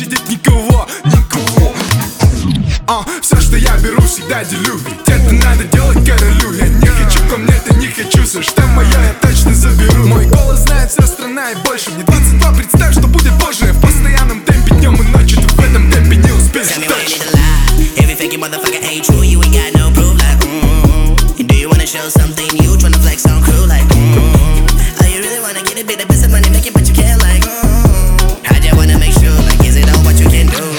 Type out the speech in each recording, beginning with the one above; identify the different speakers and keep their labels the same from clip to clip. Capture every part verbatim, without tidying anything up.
Speaker 1: щадить никого, никого. А, все, что я беру, всегда делю. Ведь это надо делать королю. Я не хочу комнаты, не хочу, все, что мое, я точно заберу. Мой голос знает вся страна и больше. Мне двадцать два, представь, что будет позже. В постоянном темпе, днем и ночью. Ты в этом темпе не успеешь точно.
Speaker 2: Show something new, tryna flex on crew like mm. Oh, you really wanna get a bit of business money, make it, but you can't like mm. I just wanna make sure, like, is it all what you can do?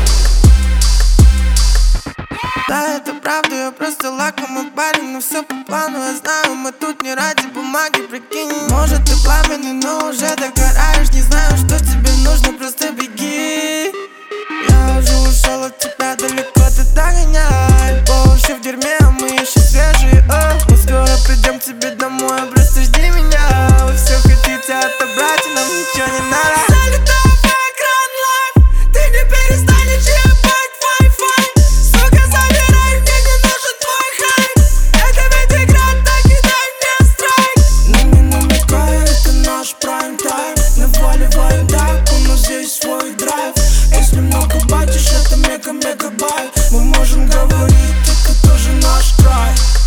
Speaker 3: Да, это правда, я просто лакомый парень, но все по плану, я знаю, мы тут не ради бумаги, прикинь. Может ты пламенный, но уже догораешь, не знаю, что тебе нужно, просто беги. Я уже ушел от тебя далеко, ты догоняй. По уши в дерьме, а мы еще свежие, о. Мы скоро придем к тебе домой, просто жди меня. Вы все хотите отобрать, и нам ничего не надо. Залетаю в экран лайв, ты не перестанешь ебать Wi-Fi. Сука, забирай, мне не нужен твой хайп. Это ведь игра, так и дай мне страйк. Но не намекай, это наш прайм-тайм. На воле воин так, у нас здесь свой драйв. Если много бачишь, это мега-мегабайт. Мы можем говорить, это тоже наш край.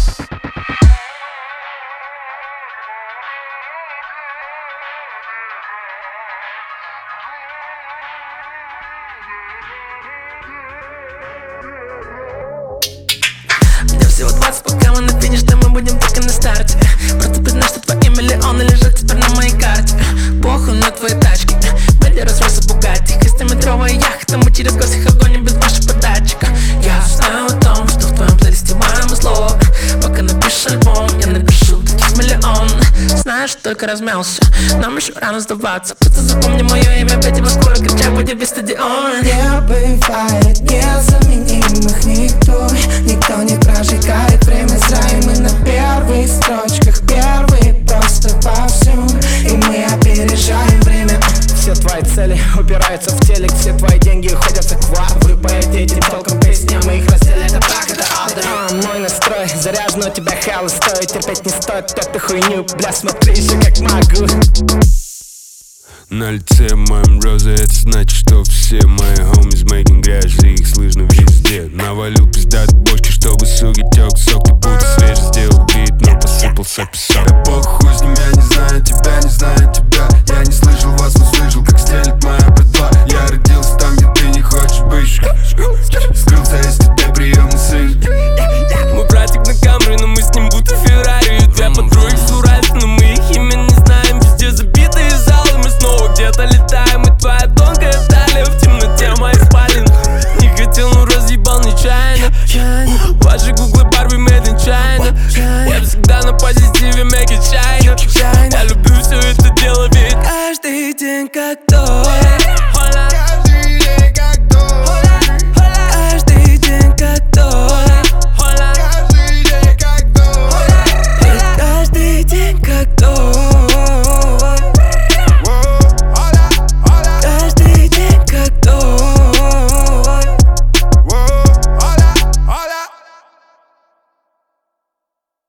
Speaker 4: Мне всего двадцать, пока мы на финише, мы будем только на старте. Просто признай, что твои миллионы лежат теперь на моей карте. Похуй на твои тачки, Бенли, Роллс-Ройс, Бугатти, шестиметровая яхта, мы через год их огоним без вашего податчика. Я знаю о том, что в твоем плейлисте мое слово. Пока напишешь альбом, я напишу таких миллион. Знаешь, только размялся, нам еще рано сдаваться. Просто запомни мое имя, пять его скоро кричать будет весь стадион.
Speaker 3: Не бывает незаменимых никто. Никто не прожигает время зря, и мы на первых строчках. Первые просто повсюду, и мы опережаем время.
Speaker 5: Все твои цели упираются в телек, все твои деньги уходят в квад. Вы поете этим толком песни, мы их разделим, это так, это алдер. А, мой настрой заряжен, у тебя хала стоит, терпеть не стоит эту хуйню. Бля, смотри еще как могу.
Speaker 1: На лице моем розы, это значит, что все